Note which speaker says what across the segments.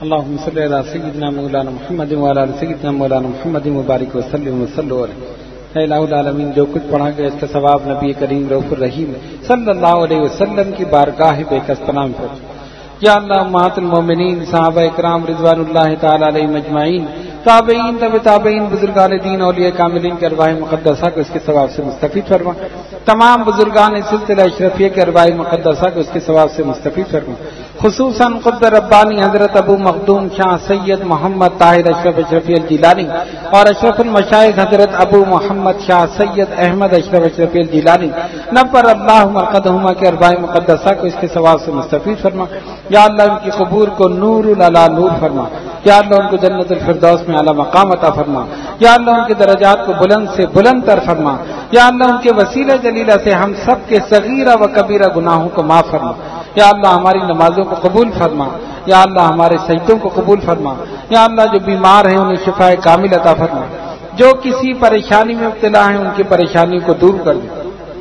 Speaker 1: اللهم صل على سيدنا مولانا محمد وعلى آل سيدنا مولانا محمد مبارک وسلم وصلوا علیہ. اے الہ العالمین، جو کچھ پڑھا گیا اس کا ثواب نبی کریم رؤوف الرحیم صلی اللہ علیہ وسلم کی بارگاہ بے کس پناہ میں پہنچے. یا اللہ، امہات المومنین، صحابہ اکرام رضوان اللہ تعالی علیہم اجمعین، تابعین، تابعین، بزرگان دین، اولیاء کاملین کے ارواح مقدسہ کو اس کے ثواب سے مستفید فرما. تمام بزرگان سلسلہ اشرفیہ کے ارواح مقدسہ کو اس کے ثواب سے مستفید فرما. خصوصاً قطب ربانی حضرت ابو مخدوم شاہ سید محمد طاہر اشرف اشرفی الجیلانی اور اشرف المشائخ حضرت ابو محمد شاہ سید احمد اشرف اشرفی الجیلانی نبر اللہ مرقدہما کے ارواح مقدسہ کو اس کے ثواب سے مستفید فرما. یا اللہ، ان کی قبور کو نور علی نور فرما. یا اللہ، ان کو جنت الفردوس میں اعلی مقام عطا فرما. یا اللہ، ان کے درجات کو بلند سے بلند تر فرما. یا اللہ، ان کے وسیلہ جلیلہ سے ہم سب کے صغیرہ و کبیرہ گناہوں کو معاف فرما. یا اللہ، ہماری نمازوں کو قبول فرما. یا اللہ، ہمارے سجدوں کو قبول فرما. یا اللہ، جو بیمار ہیں انہیں شفاء کامل عطا فرما. جو کسی پریشانی میں مبتلا ہیں ان کی پریشانی کو دور کر دے.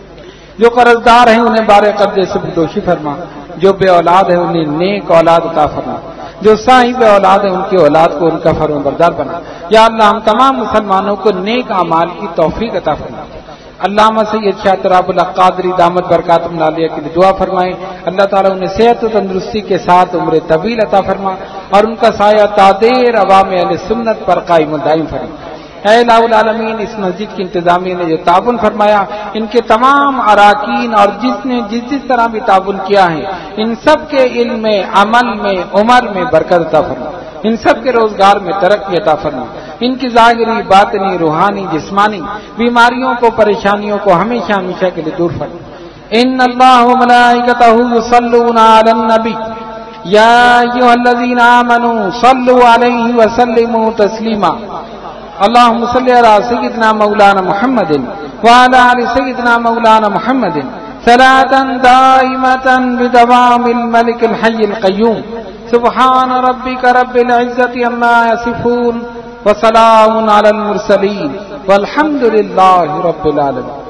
Speaker 1: جو قرضدار ہیں انہیں بارے قبضے سے بدوشی فرما. جو بے اولاد ہیں انہیں نیک اولاد عطا فرما. جو صاحب اولاد ہیں ان کی اولاد کو ان کا فرمانبردار بنا. یا اللہ، ہم تمام مسلمانوں کو نیک اعمال کی توفیق عطا فرما. علامہ سید شاہ تراب القادری دامت برکاتہم العالیہ کے لیے دعا فرمائیں. اللہ تعالیٰ انہیں صحت و تندرستی کے ساتھ عمر طویل عطا فرما اور ان کا سایہ تادیر عوام اہل سنت پر قائم و دائم فرما. اے الہ العالمین، اس مسجد کی انتظامیہ نے جو تعاون فرمایا، ان کے تمام اراکین اور جس طرح بھی تعاون کیا ہے، ان سب کے علم میں، عمل میں، عمر میں برکت عطا فرما. ان سب کے روزگار میں ترقی عطا فرما. ان کی ظاہری، باطنی، روحانی، جسمانی بیماریوں کو، پریشانیوں کو ہمیشہ ہمیشہ کے لیے دور فرما. ان اللہ و ملائکتہ یصلون علی النبی یا ایھا الذین آمنوا صلوا علیہ وسلموا تسلیما. اللهم صل على سيدنا مولانا محمد وعلى آل سيدنا مولانا محمد صلاة دائمة بدوام الملك الحي القيوم. سبحان ربك رب العزة عما يصفون وسلام على المرسلين والحمد لله رب العالمين.